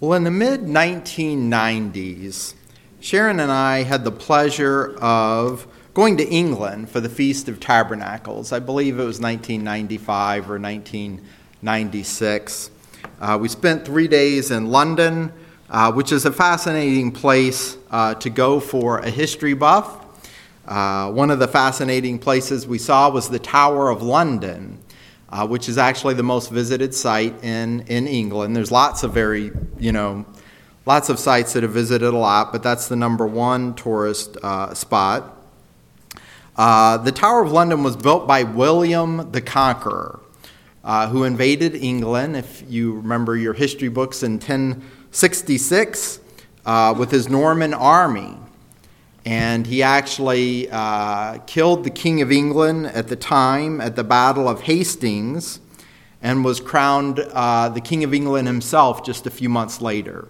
Well, in the mid-1990s, Sharon and I had the pleasure of going to England for the Feast of Tabernacles. I believe it was 1995 or 1996. We spent 3 days in London, which is a fascinating place to go for a history buff. One of the fascinating places we saw was the Tower of London, which is actually the most visited site in England. There's lots of lots of sites that are visited a lot, but that's the number one tourist spot. The Tower of London was built by William the Conqueror, who invaded England, if you remember your history books, in 1066 with his Norman army. And he actually killed the King of England at the time at the Battle of Hastings and was crowned the King of England himself just a few months later.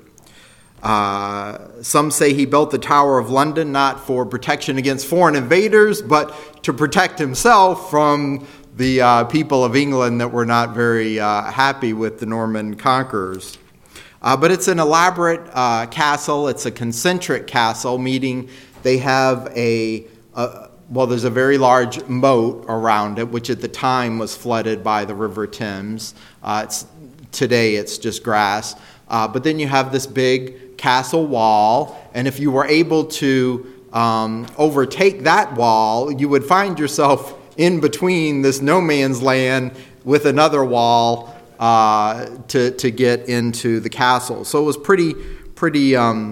Some say he built the Tower of London not for protection against foreign invaders, but to protect himself from the people of England that were not very happy with the Norman conquerors. But it's an elaborate castle. It's a concentric castle, meaning they have there's a very large moat around it, which at the time was flooded by the River Thames. Today it's just grass. But then you have this big castle wall, and if you were able to overtake that wall, you would find yourself in between this no man's land with another wall to get into the castle. So it was pretty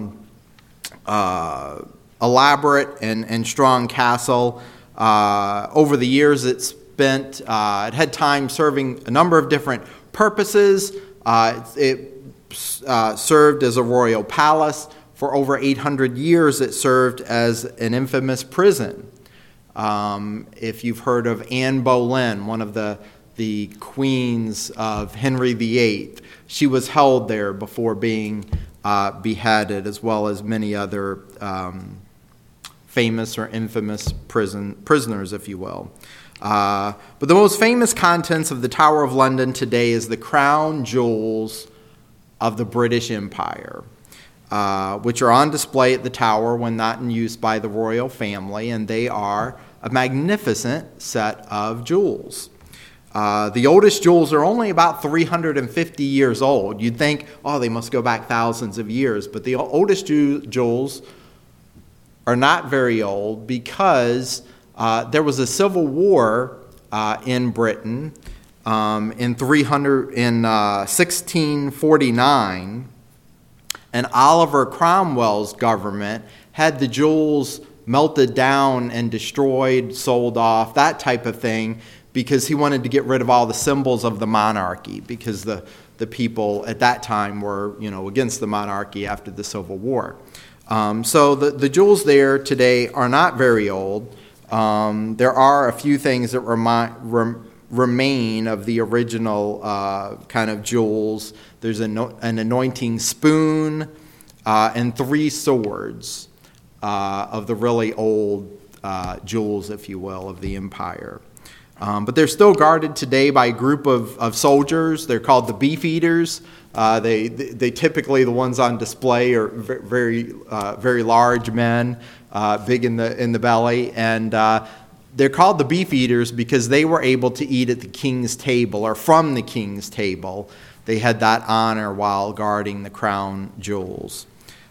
elaborate and strong castle. Over the years, it had time serving a number of different purposes. It served as a royal palace. For over 800 years, it served as an infamous prison. If you've heard of Anne Boleyn, one of the queens of Henry VIII, she was held there before being beheaded, as well as many other famous or infamous prisoners, if you will. But the most famous contents of the Tower of London today is the crown jewels of the British Empire, which are on display at the Tower when not in use by the royal family, and they are a magnificent set of jewels. The oldest jewels are only about 350 years old. You'd think, they must go back thousands of years, but the oldest jewels are not very old because there was a civil war in Britain in 1649, and Oliver Cromwell's government had the jewels melted down and destroyed, sold off, that type of thing, because he wanted to get rid of all the symbols of the monarchy, because the people at that time were against the monarchy after the Civil War. So the jewels there today are not very old. There are a few things that remain of the original kind of jewels. There's an anointing spoon and 3 swords of the really old jewels, if you will, of the empire. But they're still guarded today by a group of soldiers. They're called the Beefeaters. They typically, the ones on display are very large men, big in the belly, and they're called the Beefeaters because they were able to eat at the king's table or from the king's table. They had that honor while guarding the crown jewels.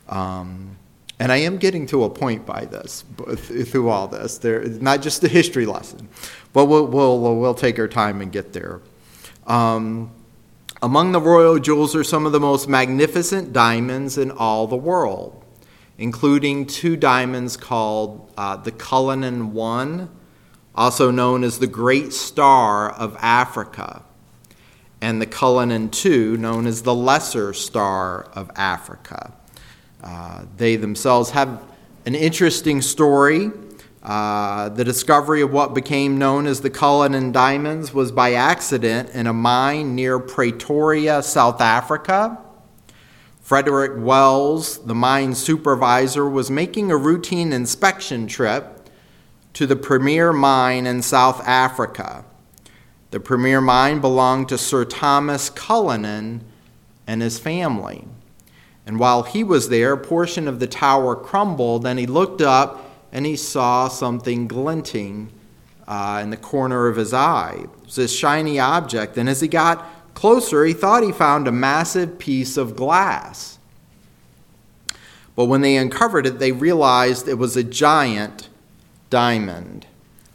And I am getting to a point by this, through all this. It's not just a history lesson, but we'll take our time and get there. Among the royal jewels are some of the most magnificent diamonds in all the world, including 2 diamonds called the Cullinan I, also known as the Great Star of Africa, and the Cullinan II, known as the Lesser Star of Africa. They themselves have an interesting story. The discovery of what became known as the Cullinan diamonds was by accident in a mine near Pretoria, South Africa. Frederick Wells, the mine supervisor, was making a routine inspection trip to the premier mine in South Africa. The premier mine belonged to Sir Thomas Cullinan and his family. And while he was there, a portion of the tower crumbled, and he looked up and he saw something glinting in the corner of his eye. It was this shiny object, and as he got closer, he thought he found a massive piece of glass. But when they uncovered it, they realized it was a giant diamond.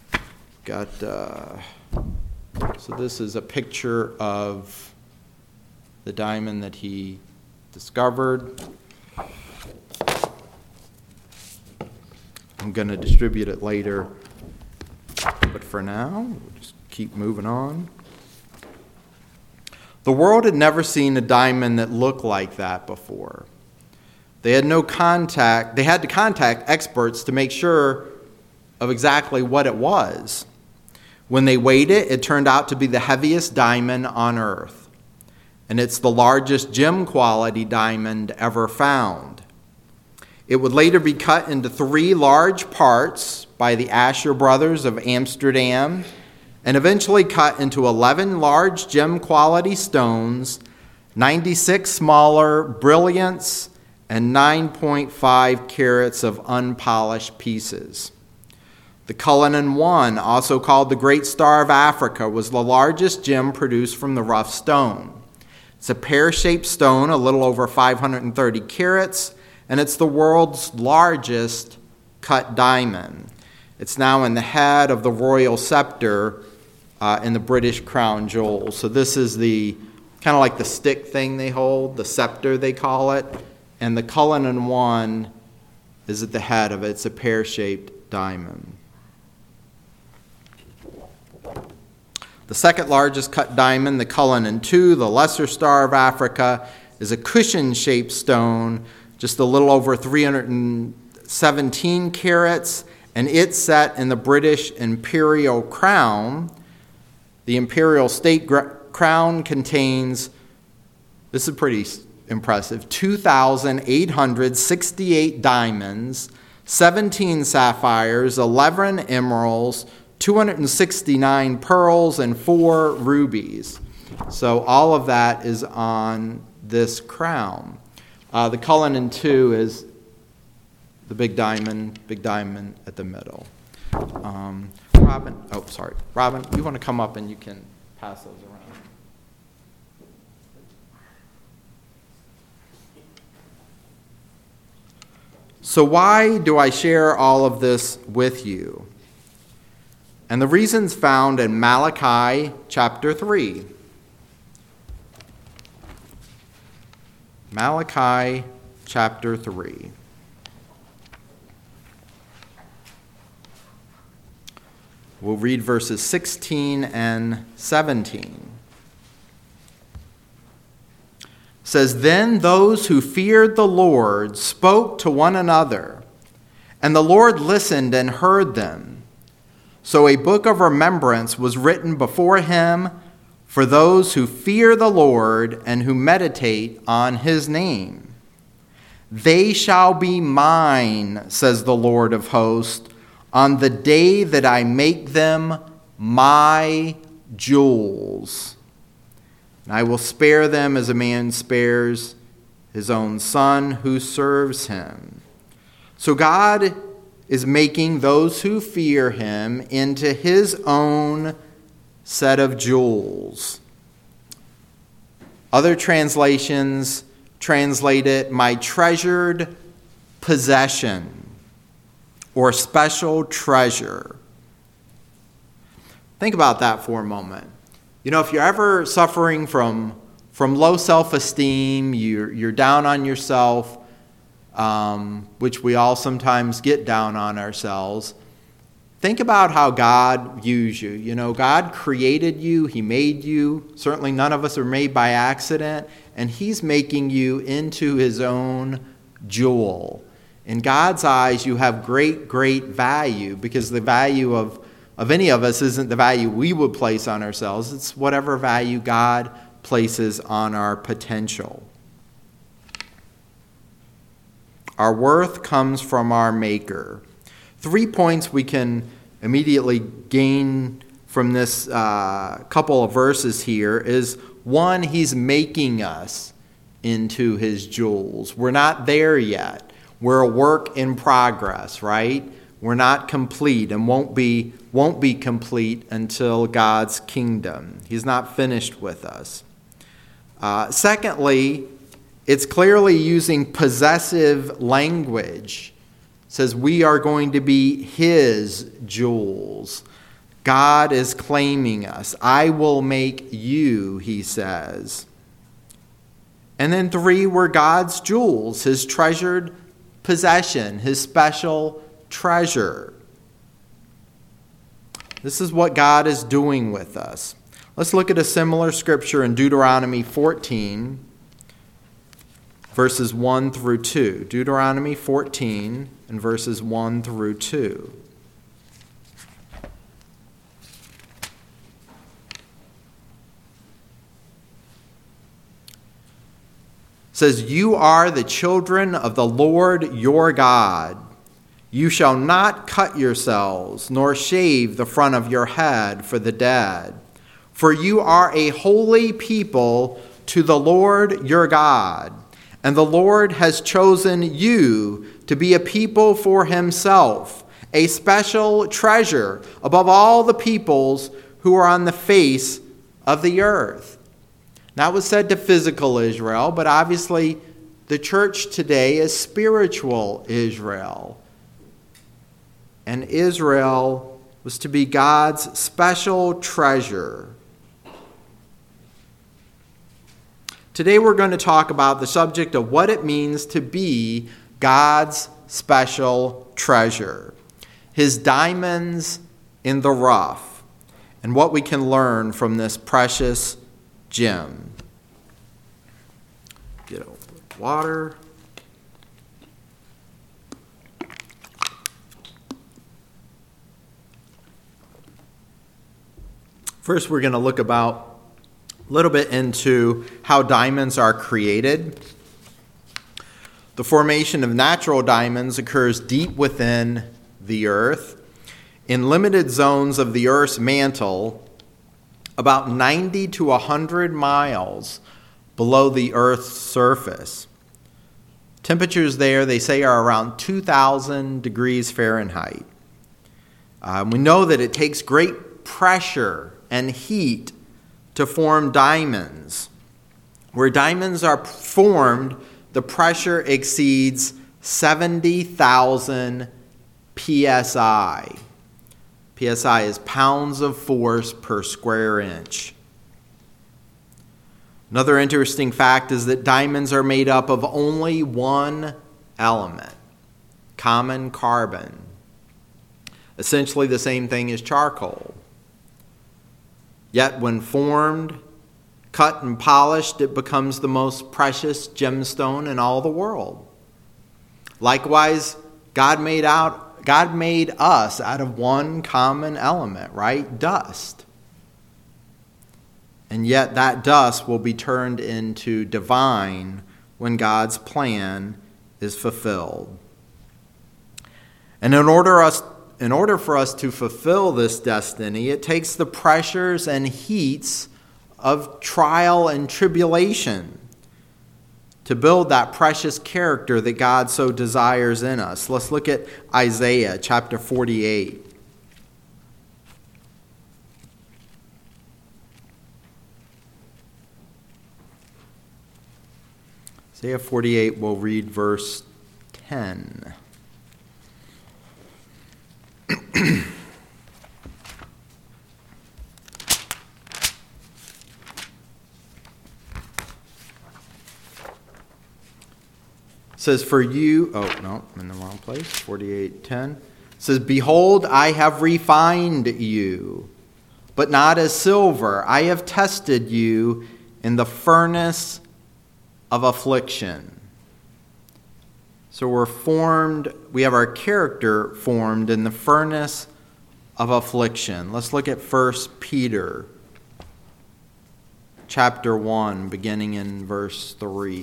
So this is a picture of the diamond that he discovered. I'm going to distribute it later, but for now, we'll just keep moving on. The world had never seen a diamond that looked like that before. They had to contact experts to make sure of exactly what it was. When they weighed it, it turned out to be the heaviest diamond on Earth. And it's the largest gem quality diamond ever found. It would later be cut into 3 large parts by the Asher brothers of Amsterdam, and eventually cut into 11 large gem quality stones, 96 smaller brilliants, and 9.5 carats of unpolished pieces. The Cullinan I, also called the Great Star of Africa, was the largest gem produced from the rough stone. It's a pear-shaped stone, a little over 530 carats, and it's the world's largest cut diamond. It's now in the head of the royal scepter in the British crown jewels. So this is the kind of like the stick thing they hold, the scepter they call it, and the Cullinan I is at the head of it. It's a pear-shaped diamond. The second largest cut diamond, the Cullinan II, the Lesser Star of Africa, is a cushion-shaped stone, just a little over 317 carats, and it's set in the British imperial crown. The imperial state crown contains, this is pretty impressive, 2,868 diamonds, 17 sapphires, 11 emeralds, 269 pearls, and 4 rubies. So all of that is on this crown. The Cullinan II is the big diamond at the middle. Robin, you want to come up and you can pass those around. So why do I share all of this with you? And the reason's found in Malachi chapter 3. Malachi chapter 3. We'll read verses 16 and 17. It says, "Then those who feared the Lord spoke to one another, and the Lord listened and heard them. So a book of remembrance was written before him for those who fear the Lord and who meditate on his name. They shall be mine, says the Lord of hosts, on the day that I make them my jewels. And I will spare them as a man spares his own son who serves him." So God is making those who fear him into his own set of jewels. Other translations translate it, my treasured possession or special treasure. Think about that for a moment. You know, if you're ever suffering from low self-esteem, you're down on yourself, which we all sometimes get down on ourselves, think about how God views you. You know, God created you. He made you. Certainly none of us are made by accident. And he's making you into his own jewel. In God's eyes, you have great, great value, because the value of any of us isn't the value we would place on ourselves. It's whatever value God places on our potential. Our worth comes from our Maker. 3 points we can immediately gain from this couple of verses here is, one, he's making us into his jewels. We're not there yet. We're a work in progress, right? We're not complete and won't be complete until God's kingdom. He's not finished with us. Secondly, it's clearly using possessive language. It says we are going to be his jewels. God is claiming us. I will make you, he says. And then 3, we're God's jewels, his treasured possession, his special treasure. This is what God is doing with us. Let's look at a similar scripture in Deuteronomy 14, verses 1 through 2. Deuteronomy 14 and verses 1 through 2. Says, you are the children of the Lord your God. You shall not cut yourselves, nor shave the front of your head for the dead. For you are a holy people to the Lord your God. And the Lord has chosen you to be a people for himself, a special treasure above all the peoples who are on the face of the earth. That was said to physical Israel, but obviously the church today is spiritual Israel. And Israel was to be God's special treasure. Today we're going to talk about the subject of what it means to be God's special treasure. His diamonds in the rough, and what we can learn from this precious gem. Get over water. First, we're going to look a little bit into how diamonds are created. The formation of natural diamonds occurs deep within the earth, in limited zones of the earth's mantle, about 90 to 100 miles below the Earth's surface. Temperatures there, they say, are around 2,000 degrees Fahrenheit. We know that it takes great pressure and heat to form diamonds. Where diamonds are formed, the pressure exceeds 70,000 psi. PSI is pounds of force per square inch. Another interesting fact is that diamonds are made up of only one element, common carbon. Essentially the same thing as charcoal. Yet when formed, cut and polished, it becomes the most precious gemstone in all the world. Likewise, God made us out of one common element, right? Dust. And yet that dust will be turned into divine when God's plan is fulfilled. And in order for us to fulfill this destiny, it takes the pressures and heats of trial and tribulation to build that precious character that God so desires in us. Let's look at Isaiah chapter 48. Isaiah 48, we'll read verse 10. Says, for you, I'm in the wrong place, 48:10. Says, behold, I have refined you, but not as silver. I have tested you in the furnace of affliction. So we have our character formed in the furnace of affliction. Let's look at 1 Peter chapter 1, beginning in verse 3.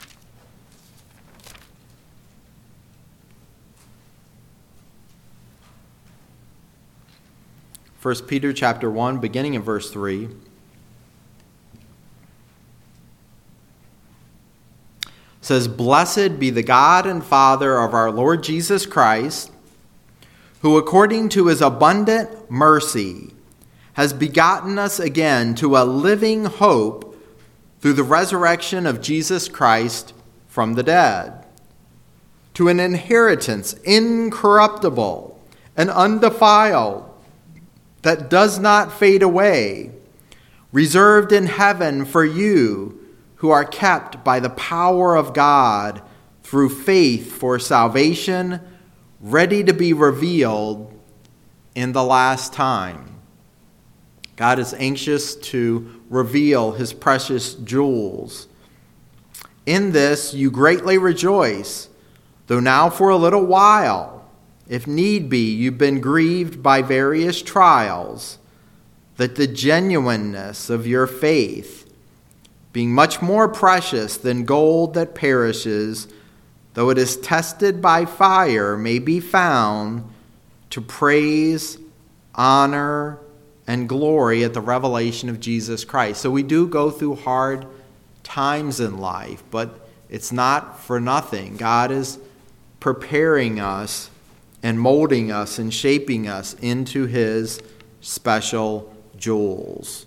1 Peter chapter 1, beginning in verse 3. says, "Blessed be the God and Father of our Lord Jesus Christ, who according to his abundant mercy has begotten us again to a living hope through the resurrection of Jesus Christ from the dead, to an inheritance incorruptible and undefiled, that does not fade away, reserved in heaven for you who are kept by the power of God through faith for salvation, ready to be revealed in the last time." God is anxious to reveal his precious jewels. "In this you greatly rejoice, though now for a little while, if need be, you've been grieved by various trials, that the genuineness of your faith, being much more precious than gold that perishes, though it is tested by fire, may be found to praise, honor, and glory at the revelation of Jesus Christ." So we do go through hard times in life, but it's not for nothing. God is preparing us and molding us and shaping us into his special jewels.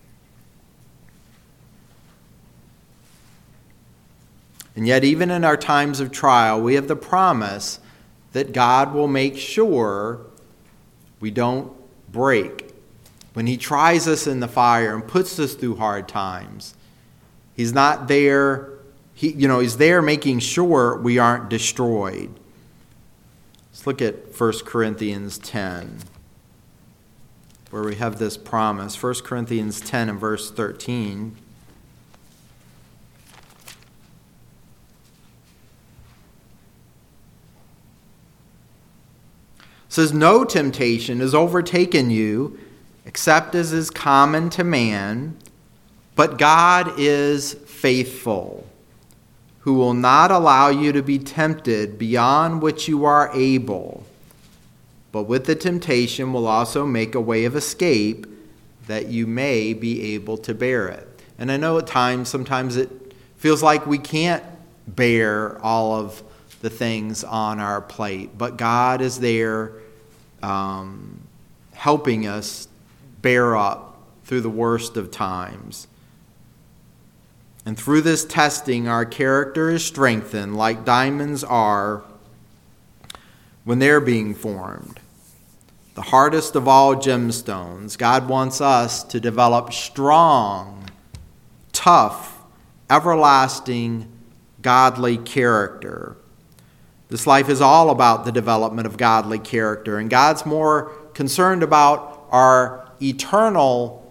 And yet, even in our times of trial, we have the promise that God will make sure we don't break. When he tries us in the fire and puts us through hard times, he's not there. He's there making sure we aren't destroyed. Let's look at 1 Corinthians 10, where we have this promise. 1 Corinthians 10 and verse 13. It says, "No temptation has overtaken you except as is common to man, but God is faithful, who will not allow you to be tempted beyond which you are able, but with the temptation will also make a way of escape, that you may be able to bear it." And I know at times, sometimes it feels like we can't bear all of the things on our plate, but God is there helping us bear up through the worst of times. And through this testing, our character is strengthened like diamonds are when they're being formed. The hardest of all gemstones, God wants us to develop strong, tough, everlasting, godly character. This life is all about the development of godly character, and God's more concerned about our eternal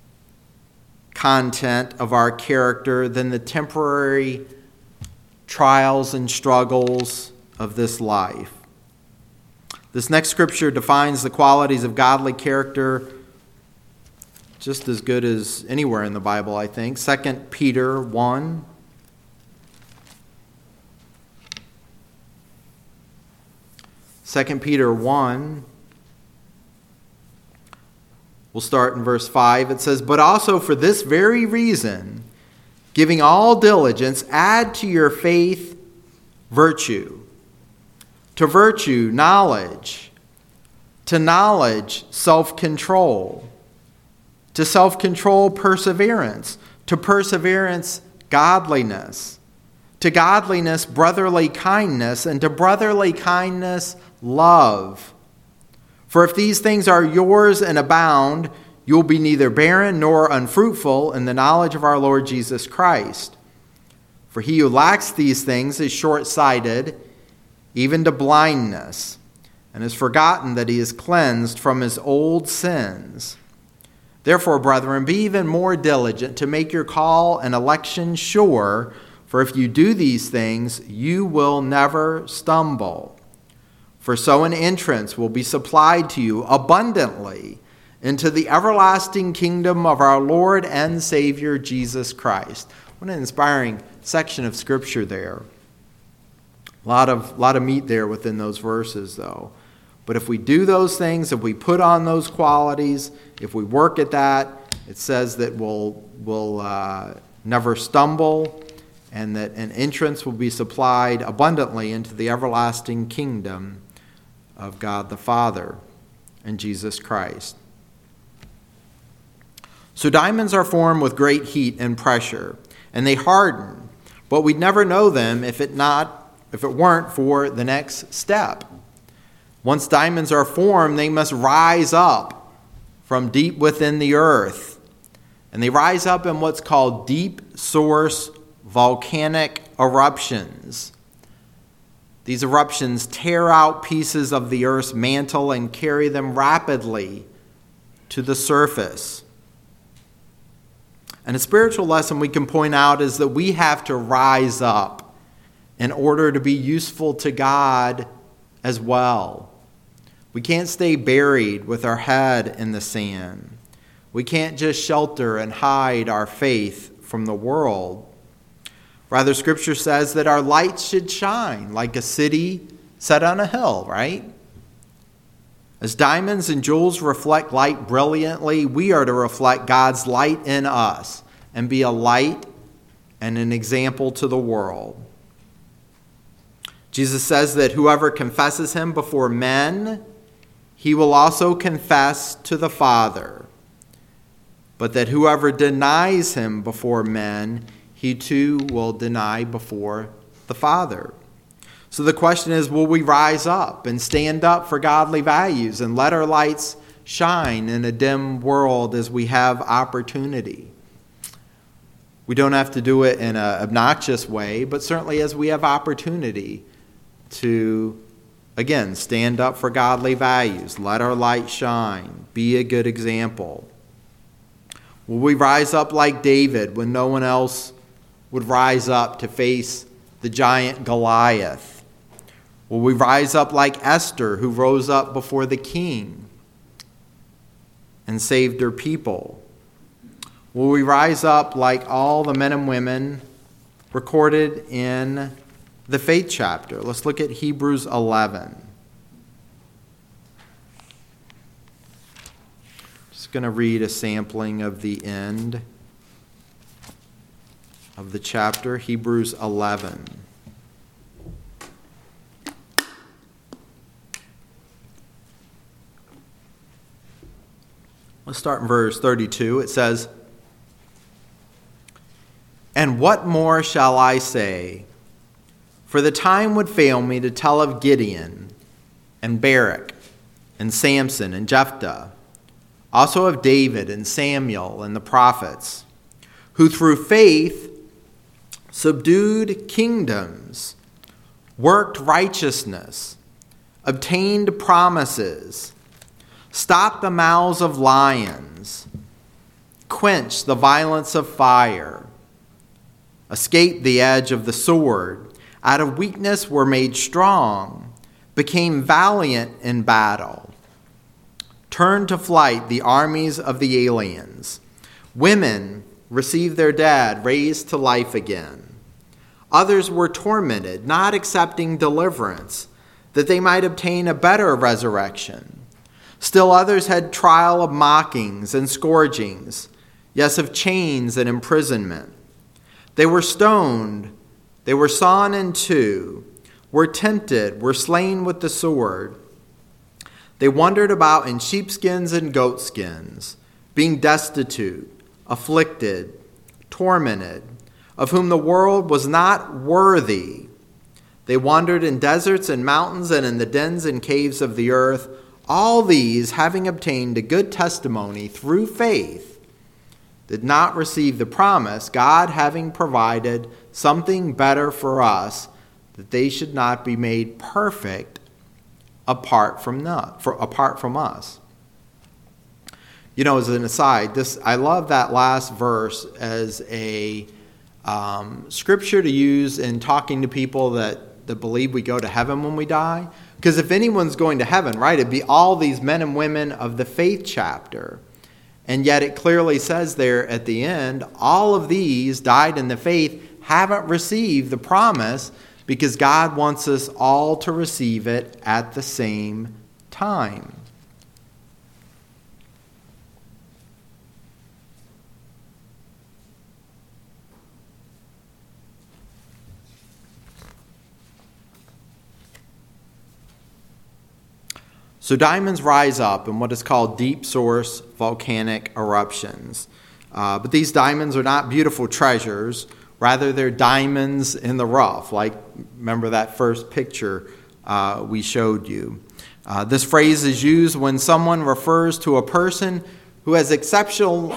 content of our character than the temporary trials and struggles of this life. This next scripture defines the qualities of godly character just as good as anywhere in the Bible, I think. 2 Peter 1. Second Peter 1, we'll start in verse 5. It says, "But also for this very reason, giving all diligence, add to your faith virtue, to virtue knowledge, to knowledge self-control, to self-control perseverance, to perseverance godliness, to godliness brotherly kindness, and to brotherly kindness love. For if these things are yours and abound, you will be neither barren nor unfruitful in the knowledge of our Lord Jesus Christ. For he who lacks these things is short-sighted, even to blindness, and has forgotten that he is cleansed from his old sins. Therefore, brethren, be even more diligent to make your call and election sure, for if you do these things, you will never stumble. For so an entrance will be supplied to you abundantly into the everlasting kingdom of our Lord and Savior Jesus Christ." What an inspiring section of Scripture there. A lot of meat there within those verses, though. But if we do those things, if we put on those qualities, if we work at that, it says that we'll never stumble and that an entrance will be supplied abundantly into the everlasting kingdom of God the Father and Jesus Christ. So diamonds are formed with great heat and pressure, and they harden, but we'd never know them if it weren't for the next step. Once diamonds are formed, they must rise up from deep within the earth, and they rise up in what's called deep source volcanic eruptions. These eruptions tear out pieces of the earth's mantle and carry them rapidly to the surface. And a spiritual lesson we can point out is that we have to rise up in order to be useful to God as well. We can't stay buried with our head in the sand. We can't just shelter and hide our faith from the world. Rather, Scripture says that our light should shine like a city set on a hill, right? As diamonds and jewels reflect light brilliantly, we are to reflect God's light in us and be a light and an example to the world. Jesus says that whoever confesses him before men, he will also confess to the Father. But that whoever denies him before men, he too will deny before the Father. So the question is, will we rise up and stand up for godly values and let our lights shine in a dim world as we have opportunity? We don't have to do it in an obnoxious way, but certainly as we have opportunity to, again, stand up for godly values, let our light shine, be a good example. Will we rise up like David when no one else would rise up to face the giant Goliath? Will we rise up like Esther, who rose up before the king and saved her people? Will we rise up like all the men and women recorded in the faith chapter? Let's look at Hebrews 11. Just going to read a sampling of the end of the chapter, Hebrews 11. Let's start in verse 32. It says, "And what more shall I say? For the time would fail me to tell of Gideon and Barak and Samson and Jephthah, also of David and Samuel and the prophets, who through faith subdued kingdoms, worked righteousness, obtained promises, stopped the mouths of lions, quenched the violence of fire, escaped the edge of the sword, out of weakness were made strong, became valiant in battle, turned to flight the armies of the aliens. Women received their dead raised to life again. Others were tormented, not accepting deliverance, that they might obtain a better resurrection. Still others had trial of mockings and scourgings, yes, of chains and imprisonment. They were stoned, they were sawn in two, were tempted, were slain with the sword. They wandered about in sheepskins and goatskins, being destitute, afflicted, tormented, of whom the world was not worthy. They wandered in deserts and mountains and in the dens and caves of the earth. All these, having obtained a good testimony through faith, did not receive the promise, God having provided something better for us, that they should not be made perfect apart from us." You know, as an aside, I love that last verse as a scripture to use in talking to people that believe we go to heaven when we die. Because if anyone's going to heaven, right, it'd be all these men and women of the faith chapter. And yet it clearly says there at the end, all of these died in the faith, haven't received the promise, because God wants us all to receive it at the same time. So diamonds rise up in what is called deep source volcanic eruptions. But these diamonds are not beautiful treasures. Rather, they're diamonds in the rough, like remember that first picture we showed you. This phrase is used when someone refers to a person who has exceptional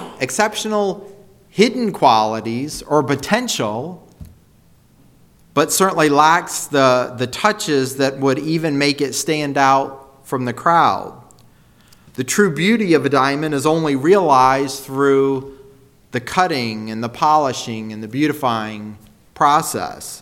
hidden qualities or potential, but certainly lacks the touches that would even make it stand out from the crowd. The true beauty of a diamond is only realized through the cutting and the polishing and the beautifying process.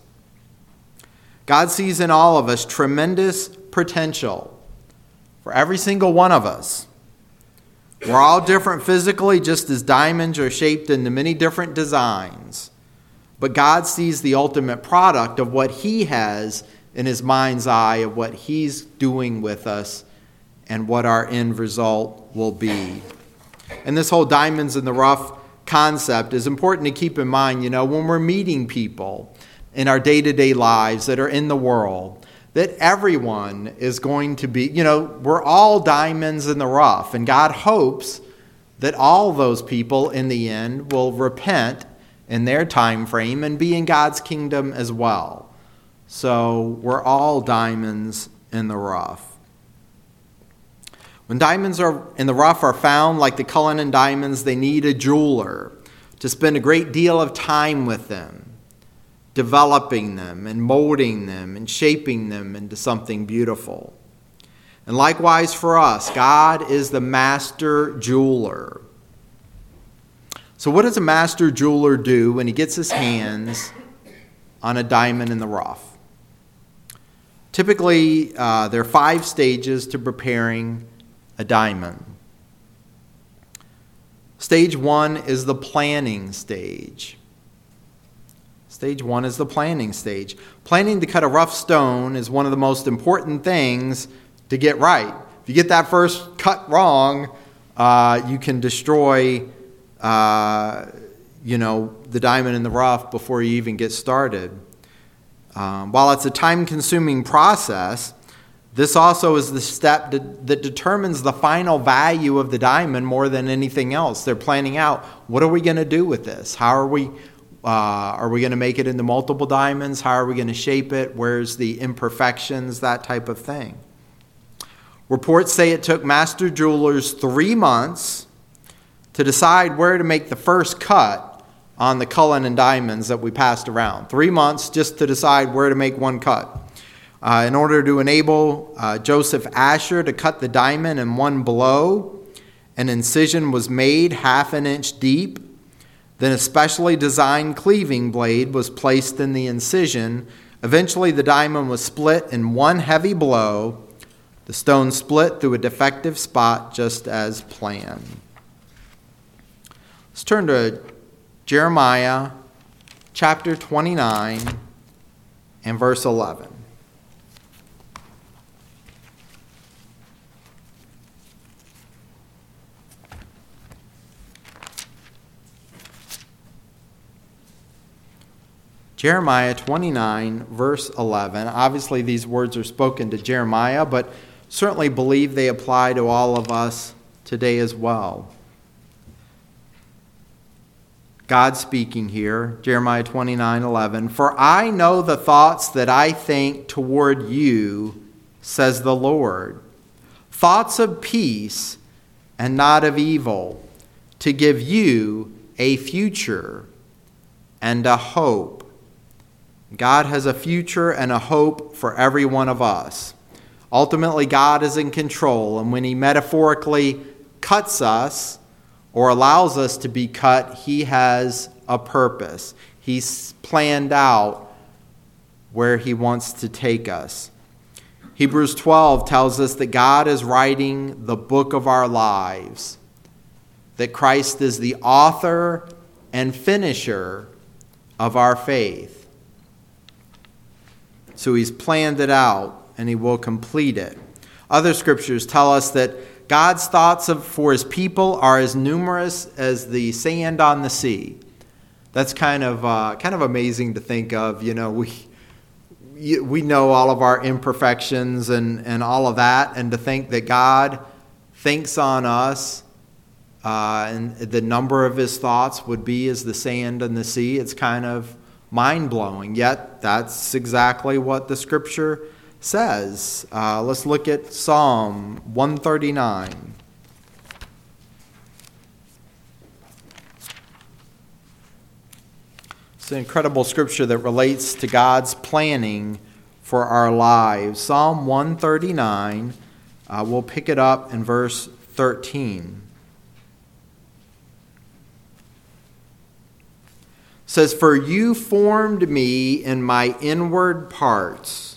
God sees in all of us tremendous potential for every single one of us. We're all different physically, just as diamonds are shaped into many different designs. But God sees the ultimate product of what He has in His mind's eye, of what He's doing with us and what our end result will be. And this whole diamonds in the rough concept is important to keep in mind, when we're meeting people in our day-to-day lives that are in the world, that everyone is going to be, we're all diamonds in the rough. And God hopes that all those people in the end will repent in their time frame and be in God's kingdom as well. So we're all diamonds in the rough. When diamonds are in the rough are found, like the Cullinan diamonds, they need a jeweler to spend a great deal of time with them, developing them and molding them and shaping them into something beautiful. And likewise for us, God is the master jeweler. So what does a master jeweler do when he gets his hands on a diamond in the rough? Typically, there are 5 stages to preparing a diamond. Stage 1 is the planning stage. Stage 1 is the planning stage. Planning to cut a rough stone is one of the most important things to get right. If you get that first cut wrong, you can destroy, the diamond in the rough before you even get started. While it's a time-consuming process, this also is the step that determines the final value of the diamond more than anything else. They're planning out, what are we going to do with this? How are we going to make it into multiple diamonds? How are we going to shape it? Where's the imperfections? That type of thing. Reports say it took master jewelers 3 months to decide where to make the first cut on the Cullinan diamonds that we passed around. 3 months just to decide where to make one cut. In order to enable Joseph Asher to cut the diamond in one blow, an incision was made 1/2 inch deep. Then a specially designed cleaving blade was placed in the incision. Eventually the diamond was split in one heavy blow. The stone split through a defective spot just as planned. Let's turn to Jeremiah chapter 29 and verse 11. Jeremiah 29, verse 11. Obviously, these words are spoken to Jeremiah, but certainly believe they apply to all of us today as well. God speaking here, Jeremiah 29:11. For I know the thoughts that I think toward you, says the Lord. Thoughts of peace and not of evil, to give you a future and a hope. God has a future and a hope for every one of us. Ultimately, God is in control, and when He metaphorically cuts us or allows us to be cut, He has a purpose. He's planned out where He wants to take us. Hebrews 12 tells us that God is writing the book of our lives, that Christ is the author and finisher of our faith. So He's planned it out, and He will complete it. Other scriptures tell us that God's thoughts for His people are as numerous as the sand on the sea. That's kind of amazing to think of. we know all of our imperfections and all of that, and to think that God thinks on us and the number of his thoughts would be as the sand and the sea, it's kind of mind-blowing. Yet that's exactly what the scripture says. Let's look at Psalm 139. It's an incredible scripture that relates to God's planning for our lives. Psalm 139, we'll pick it up in verse 13. It says, "For you formed me in my inward parts.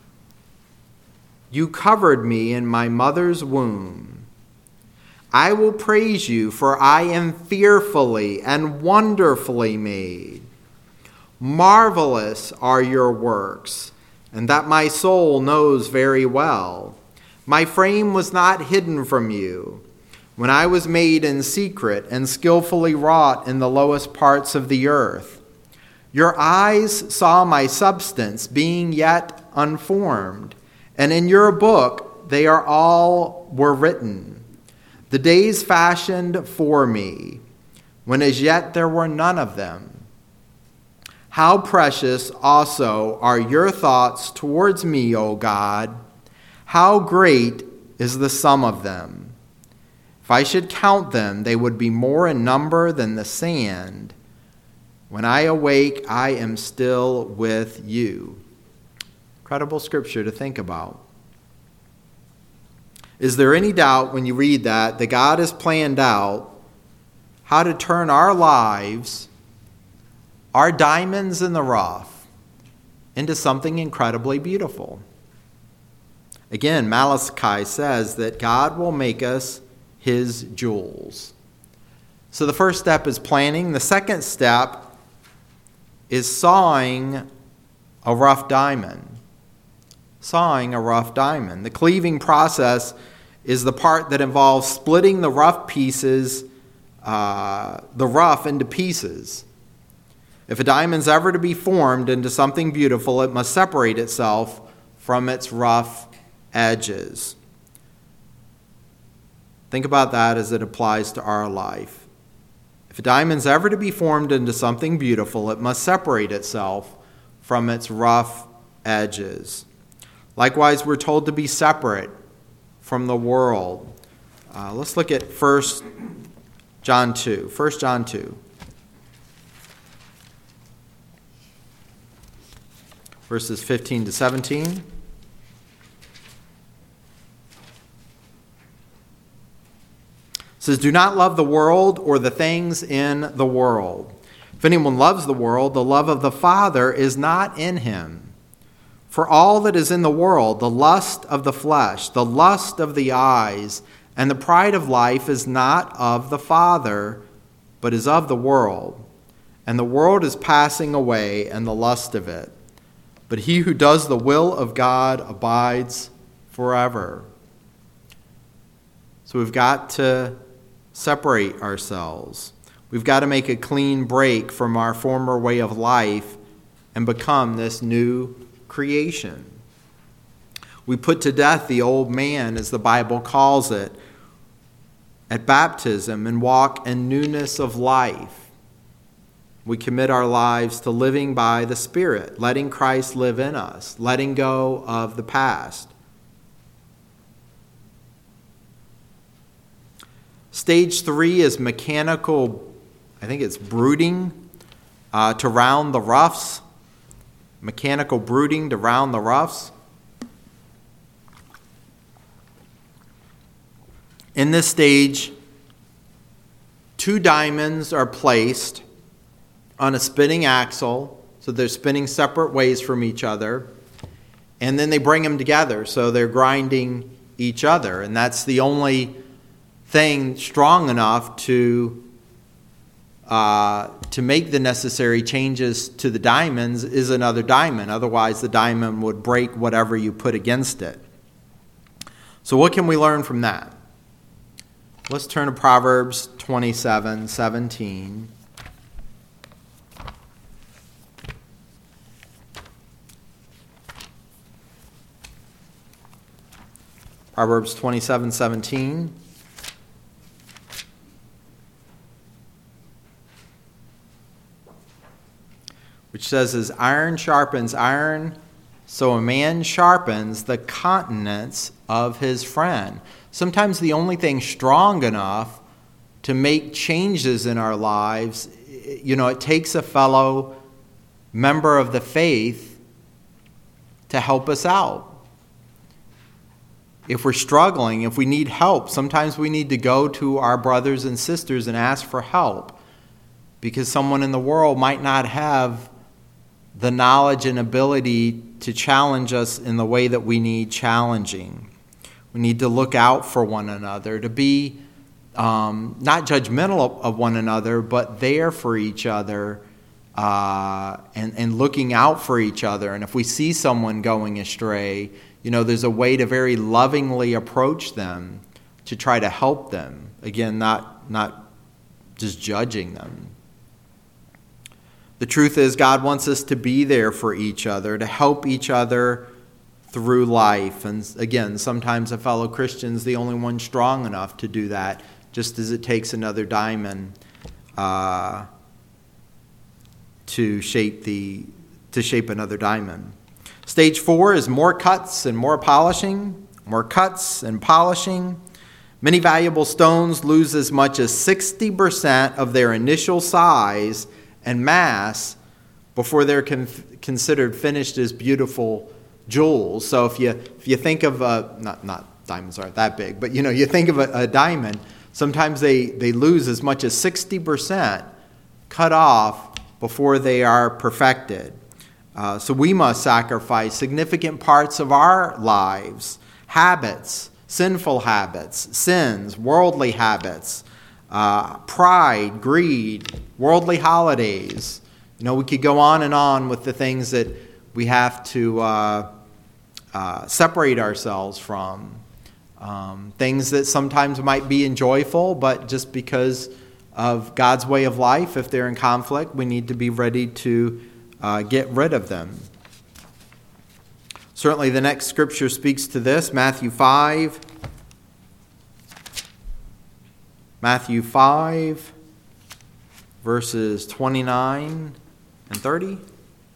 You covered me in my mother's womb. I will praise you, for I am fearfully and wonderfully made. Marvelous are your works, and that my soul knows very well. My frame was not hidden from you, when I was made in secret and skillfully wrought in the lowest parts of the earth. Your eyes saw my substance being yet unformed, and in your book they are all were written, the days fashioned for me, when as yet there were none of them. How precious also are your thoughts towards me, O God! How great is the sum of them! If I should count them, they would be more in number than the sand. When I awake, I am still with you." Incredible scripture to think about. Is there any doubt when you read that God has planned out how to turn our lives, our diamonds in the rough, into something incredibly beautiful? Again, Malachi says that God will make us his jewels. So the first step is planning. The second step is sawing a rough diamond. Sawing a rough diamond. The cleaving process is the part that involves splitting the rough pieces, the rough into pieces. If a diamond's ever to be formed into something beautiful, it must separate itself from its rough edges. Think about that as it applies to our life. If a diamond's ever to be formed into something beautiful, it must separate itself from its rough edges. Likewise, we're told to be separate from the world. Let's look at 1 John 2. 1 John 2. Verses 15 to 17. It says, "Do not love the world or the things in the world. If anyone loves the world, the love of the Father is not in him. For all that is in the world, the lust of the flesh, the lust of the eyes, and the pride of life is not of the Father, but is of the world. And the world is passing away, and the lust of it. But he who does the will of God abides forever." So we've got to separate ourselves. We've got to make a clean break from our former way of life and become this new creation. We put to death the old man, as the Bible calls it, at baptism and walk in newness of life. We commit our lives to living by the Spirit, letting Christ live in us, letting go of the past. Stage 3 is mechanical, I think it's brooding to round the roughs. Mechanical brooding to round the roughs. In this stage, 2 diamonds are placed on a spinning axle, so they're spinning separate ways from each other, and then they bring them together, so they're grinding each other, and that's the only thing strong enough to make the necessary changes to the diamonds is another diamond. Otherwise, the diamond would break whatever you put against it. So what can we learn from that? Let's turn to Proverbs 27:17. Proverbs 27:17. Which says, as iron sharpens iron, so a man sharpens the countenance of his friend. Sometimes the only thing strong enough to make changes in our lives, it takes a fellow member of the faith to help us out. If we're struggling, if we need help, sometimes we need to go to our brothers and sisters and ask for help, because someone in the world might not have the knowledge and ability to challenge us in the way that we need challenging. We need to look out for one another, to be not judgmental of one another, but there for each other, and looking out for each other. And if we see someone going astray, there's a way to very lovingly approach them to try to help them. Again, not just judging them. The truth is, God wants us to be there for each other, to help each other through life. And again, sometimes a fellow Christian's the only one strong enough to do that, just as it takes another diamond to shape another diamond. Stage 4 is more cuts and more polishing. More cuts and polishing. Many valuable stones lose as much as 60% of their initial size and mass before they're considered finished as beautiful jewels. So if you think of not diamonds aren't that big, but you think of a diamond, sometimes they lose as much as 60% cut off before they are perfected. So we must sacrifice significant parts of our lives, habits, sinful habits, sins, worldly habits, pride, greed, worldly holidays. We could go on with the things that we have to separate ourselves from. Things that sometimes might be enjoyable, but just because of God's way of life, if they're in conflict, we need to be ready to get rid of them. Certainly the next scripture speaks to this, Matthew 5, verses 29 and 30. It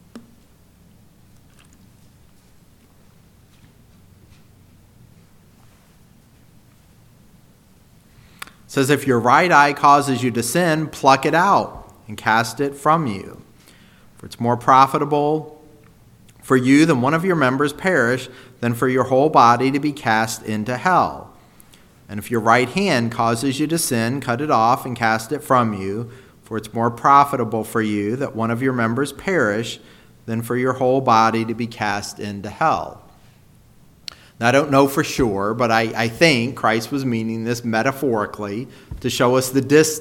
says, if your right eye causes you to sin, pluck it out and cast it from you. For it's more profitable for you than one of your members perish than for your whole body to be cast into hell. And if your right hand causes you to sin, cut it off and cast it from you. For it's more profitable for you that one of your members perish than for your whole body to be cast into hell. Now, I don't know for sure, but I think Christ was meaning this metaphorically to show us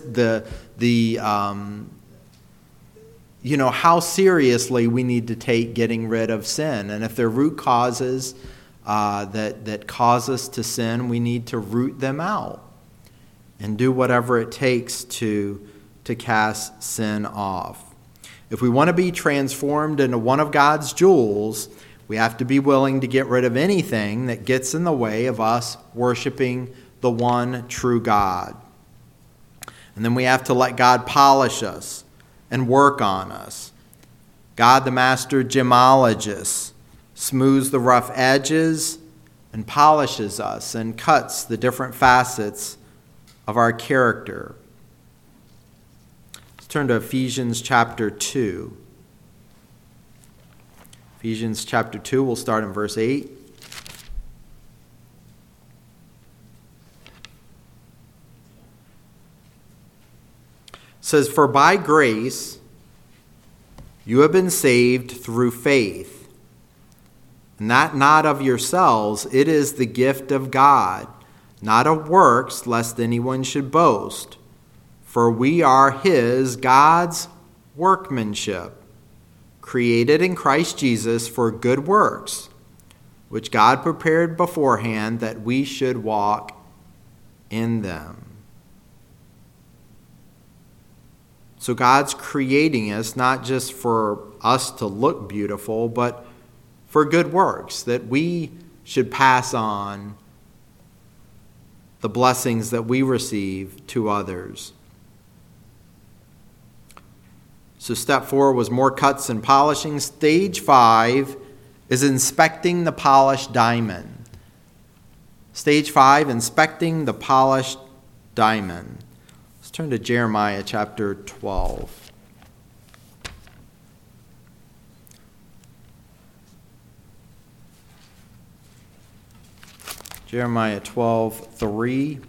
how seriously we need to take getting rid of sin. And if there are root causes that cause us to sin, we need to root them out and do whatever it takes to cast sin off. If we want to be transformed into one of God's jewels, we have to be willing to get rid of anything that gets in the way of us worshiping the one true God. And then we have to let God polish us and work on us. God, the master gemologist, smooths the rough edges and polishes us and cuts the different facets of our character. Let's turn to Ephesians chapter 2. Ephesians chapter 2, we'll start in verse 8. It says, for by grace you have been saved through faith, and that not of yourselves, it is the gift of God, not of works, lest anyone should boast. For we are his, God's workmanship, created in Christ Jesus for good works, which God prepared beforehand that we should walk in them. So God's creating us not just for us to look beautiful, but for good works that we should pass on the blessings that we receive to others. So step 4 was more cuts and polishing. Stage 5 is inspecting the polished diamond. Stage 5, inspecting the polished diamond. Let's turn to Jeremiah chapter 12. Jeremiah 12:3.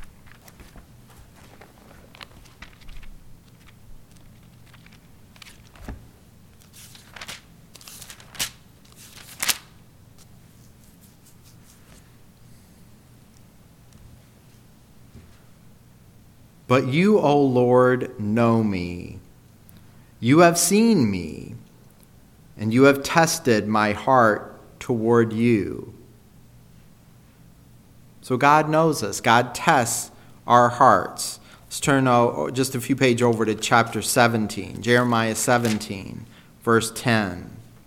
But you, O Lord, know me. You have seen me, and you have tested my heart toward you. So God knows us. God tests our hearts. Let's turn just a few pages over to chapter 17, Jeremiah 17, verse 10.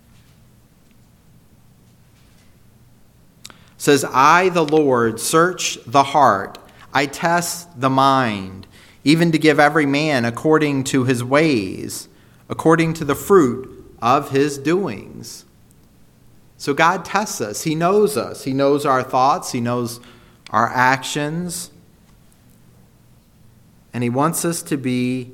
It says, I, the Lord, search the heart. I test the mind, even to give every man according to his ways, according to the fruit of his doings. So God tests us. He knows us. He knows our thoughts. He knows our actions. And he wants us to be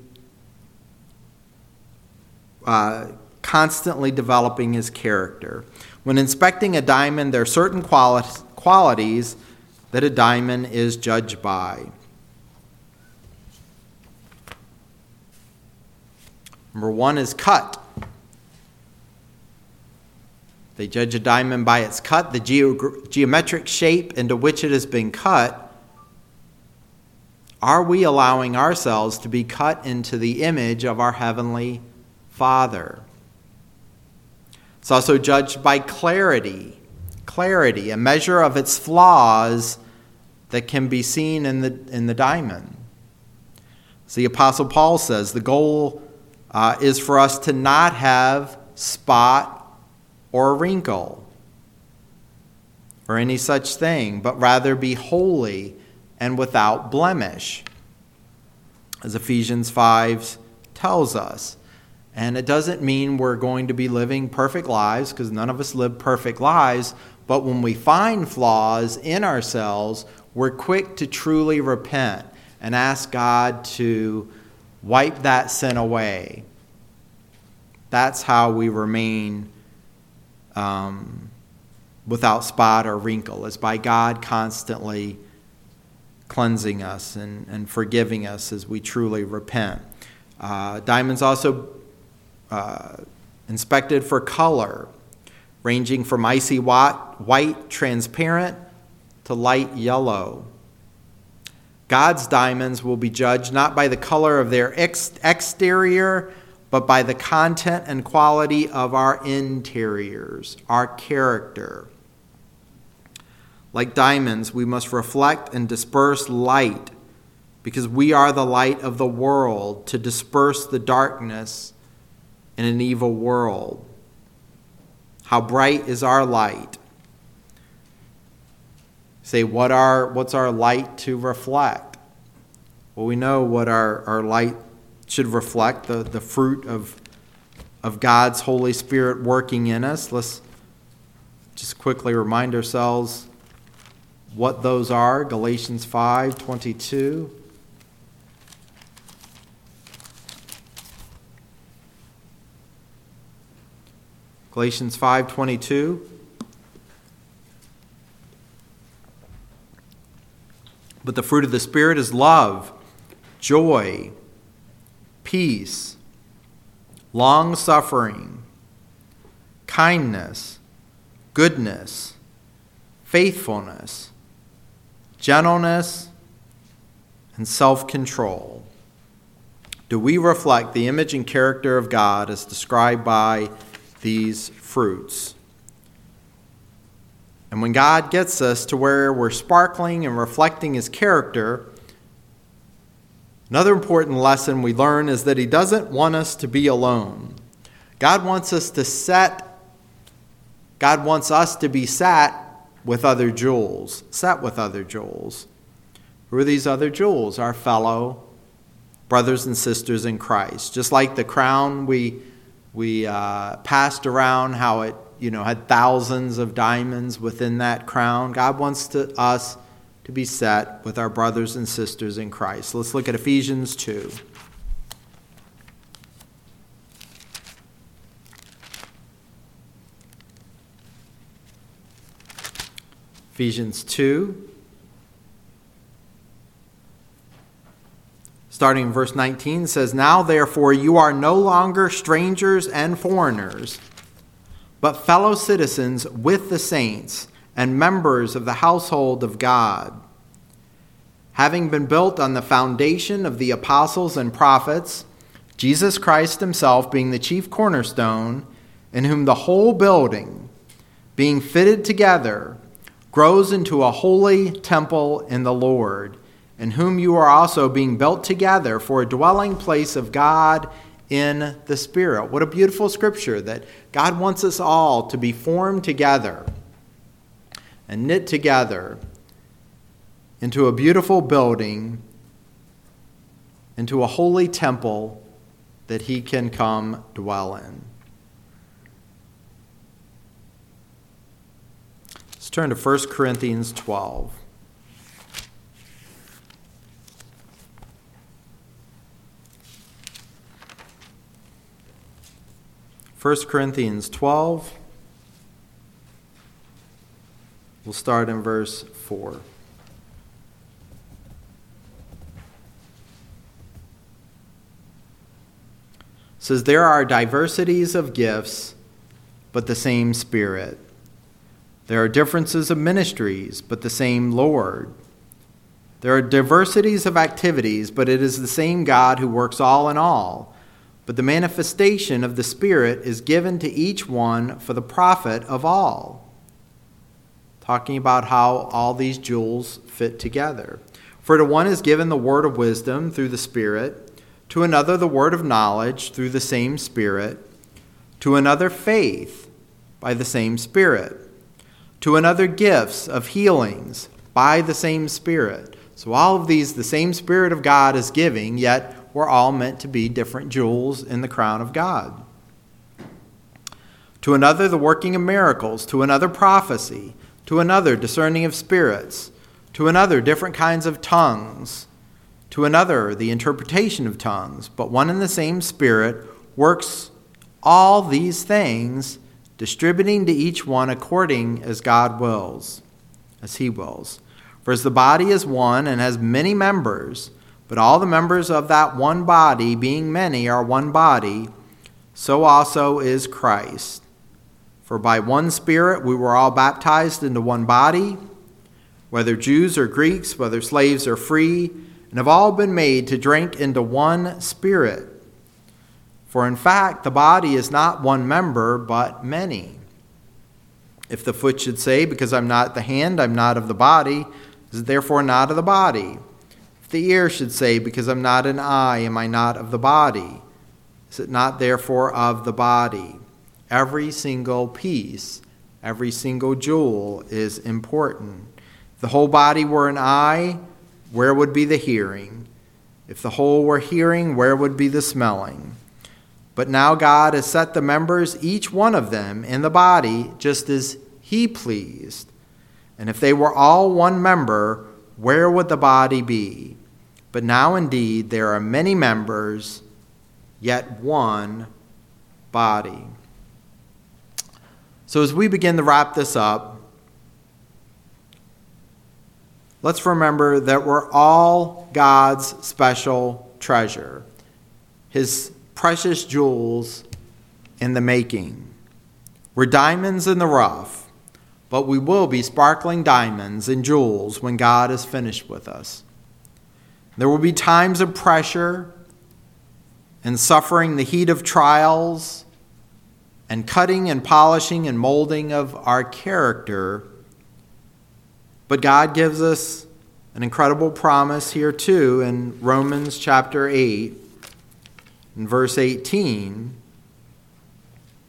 constantly developing his character. When inspecting a diamond, there are certain qualities that a diamond is judged by. Number 1 is cut. They judge a diamond by its cut, the geometric shape into which it has been cut. Are we allowing ourselves to be cut into the image of our Heavenly Father? It's also judged by clarity, a measure of its flaws that can be seen in the diamond. As the Apostle Paul says, the goal is for us to not have spot or wrinkle or any such thing, but rather be holy and without blemish, as Ephesians 5 tells us. And it doesn't mean we're going to be living perfect lives, because none of us live perfect lives, but when we find flaws in ourselves, we're quick to truly repent and ask God to wipe that sin away. That's how we remain without spot or wrinkle, is by God constantly cleansing us and forgiving us as we truly repent. Diamonds also inspected for color, ranging from icy white, transparent, to light yellow. God's diamonds will be judged not by the color of their exterior, but by the content and quality of our interiors, our character. Like diamonds, we must reflect and disperse light, because we are the light of the world, to disperse the darkness in an evil world. How bright is our light? Say, what's our light to reflect? Well, we know what our light should reflect, the fruit of God's Holy Spirit working in us. Let's just quickly remind ourselves what those are. Galatians 5:22. Galatians 5:22. But the fruit of the Spirit is love, joy, peace, long-suffering, kindness, goodness, faithfulness, gentleness, and self-control. Do we reflect the image and character of God as described by these fruits? And when God gets us to where we're sparkling and reflecting his character, another important lesson we learn is that he doesn't want us to be alone. God wants us to be set with other jewels. Who are these other jewels? Our fellow brothers and sisters in Christ. Just like the crown we passed around, how it had thousands of diamonds within that crown. God wants us to be set with our brothers and sisters in Christ. Let's look at Ephesians 2. Ephesians 2, starting in verse 19, says, "Now therefore you are no longer strangers and foreigners, but fellow citizens with the saints and members of the household of God, having been built on the foundation of the apostles and prophets, Jesus Christ himself being the chief cornerstone, in whom the whole building, being fitted together, grows into a holy temple in the Lord, in whom you are also being built together for a dwelling place of God in the Spirit." What a beautiful scripture, that God wants us all to be formed together and knit together into a beautiful building, into a holy temple that he can come dwell in. Let's turn to 1 Corinthians 12. 1 Corinthians 12. We'll start in verse 4. It says, "There are diversities of gifts, but the same Spirit. There are differences of ministries, but the same Lord. There are diversities of activities, but it is the same God who works all in all. But the manifestation of the Spirit is given to each one for the profit of all." Talking about how all these jewels fit together. "For to one is given the word of wisdom through the Spirit, to another the word of knowledge through the same Spirit, to another faith by the same Spirit, to another gifts of healings by the same Spirit." So all of these, the same Spirit of God is giving, yet we're all meant to be different jewels in the crown of God. "To another the working of miracles, to another prophecy, to another discerning of spirits, to another different kinds of tongues, to another the interpretation of tongues. But one and the same Spirit works all these things, distributing to each one according as God wills, as he wills. For as the body is one and has many members, but all the members of that one body, being many, are one body, so also is Christ. For by one Spirit we were all baptized into one body, whether Jews or Greeks, whether slaves or free, and have all been made to drink into one Spirit. For in fact, the body is not one member, but many. If the foot should say, because I'm not the hand, I'm not of the body, is it therefore not of the body? If the ear should say, because I'm not an eye, am I not of the body? Is it not therefore of the body? Every single piece, every single jewel is important. If the whole body were an eye, where would be the hearing? If the whole were hearing, where would be the smelling? But now God has set the members, each one of them, in the body, just as he pleased. And if they were all one member, where would the body be? But now indeed there are many members, yet one body. So as we begin to wrap this up, let's remember that we're all God's special treasure, his precious jewels in the making. We're diamonds in the rough, but we will be sparkling diamonds and jewels when God is finished with us. There will be times of pressure and suffering the heat of trials and cutting and polishing and molding of our character. But God gives us an incredible promise here too in Romans chapter 8, in verse 18,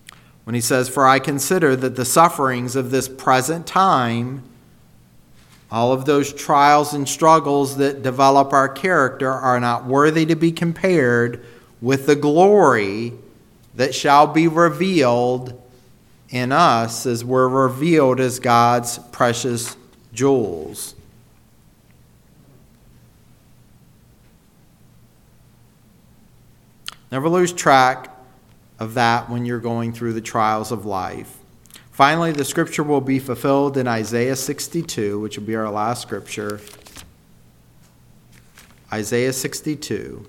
when he says, "For I consider that the sufferings of this present time All of those trials and struggles that develop our character are not worthy to be compared with the glory that shall be revealed in us as we're revealed as God's precious jewels. Never lose track of that when you're going through the trials of life. Finally, the scripture will be fulfilled in Isaiah 62, which will be our last scripture. Isaiah 62.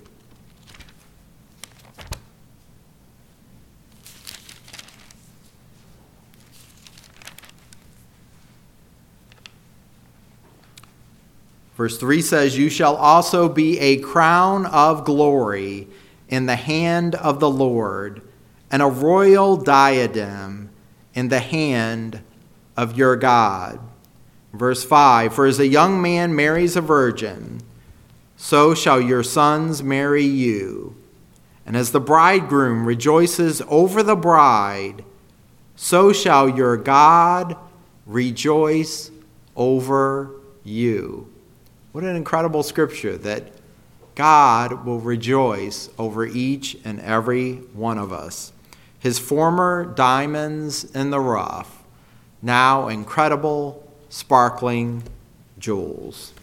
Verse 3 says, "You shall also be a crown of glory in the hand of the Lord, and a royal diadem in the hand of your God." Verse 5, "For as a young man marries a virgin, so shall your sons marry you. And as the bridegroom rejoices over the bride, so shall your God rejoice over you." What an incredible scripture, that God will rejoice over each and every one of us. His former diamonds in the rough, now incredible, sparkling jewels.